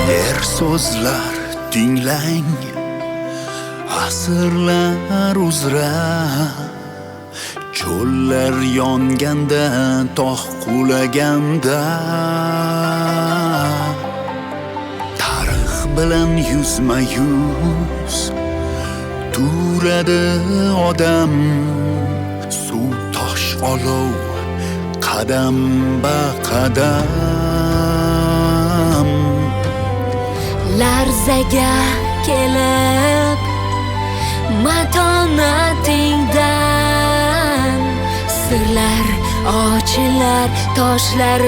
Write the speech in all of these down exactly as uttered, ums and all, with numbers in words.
Yer so'zlar tinglang, asrlar uzra cho'llar yonganda, tog' qulaganda tarix bilan yuzma yuz turadi odam. Suv, tosh, olov, qadam ba qadam larzaga kelib matonatingdan sirlar ochilar toshlar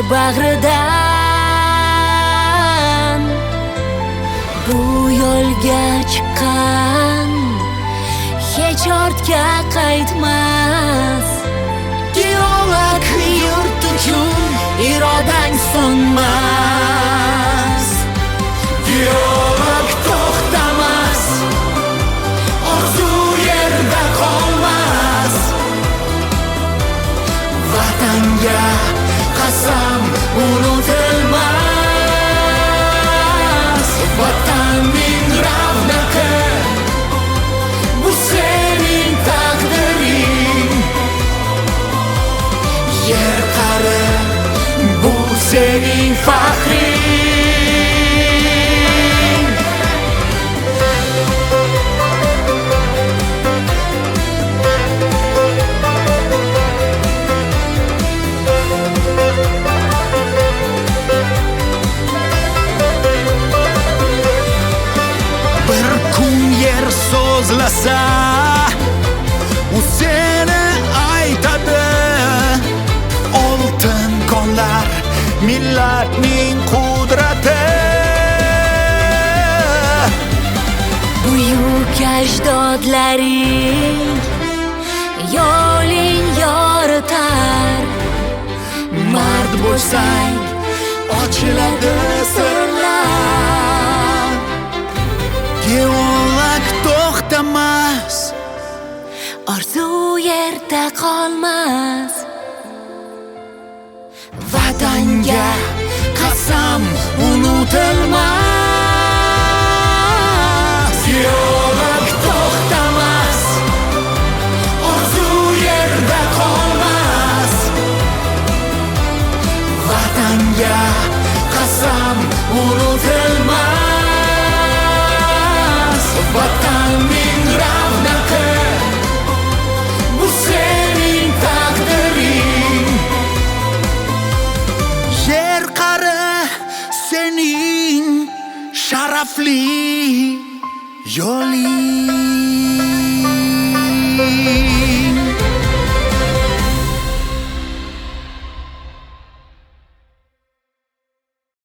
bag'ridan. Bu yo'lga chiqqan hech ortga qaytmas. Geolog yurt uchun irodang so'nmas. Geolog to'xtamas, orzu yerda qolmas. Vatanga qasam unutilmas. Vatanning ravnaqi, bu sening taqdiring. Yer qari, bu sening faxring. Bir kun yer so'zlasa, u seni aytadi. Oltin qonlar millatning qudrati. Buyuk ajdodlaring yo'ling yoritar. Mard bo'lsang ochiladi sirlar. Geolog to'xtamas, Orzu yerda qolmas. vatanga qasam unutilmas. Geolog to'xtamas, orzu yerda qolmas. Vatanga qasam unutilmas. Vatanning ravnaqi, bu sening taqdiring. Yer qari, sening sharafli yo'ling.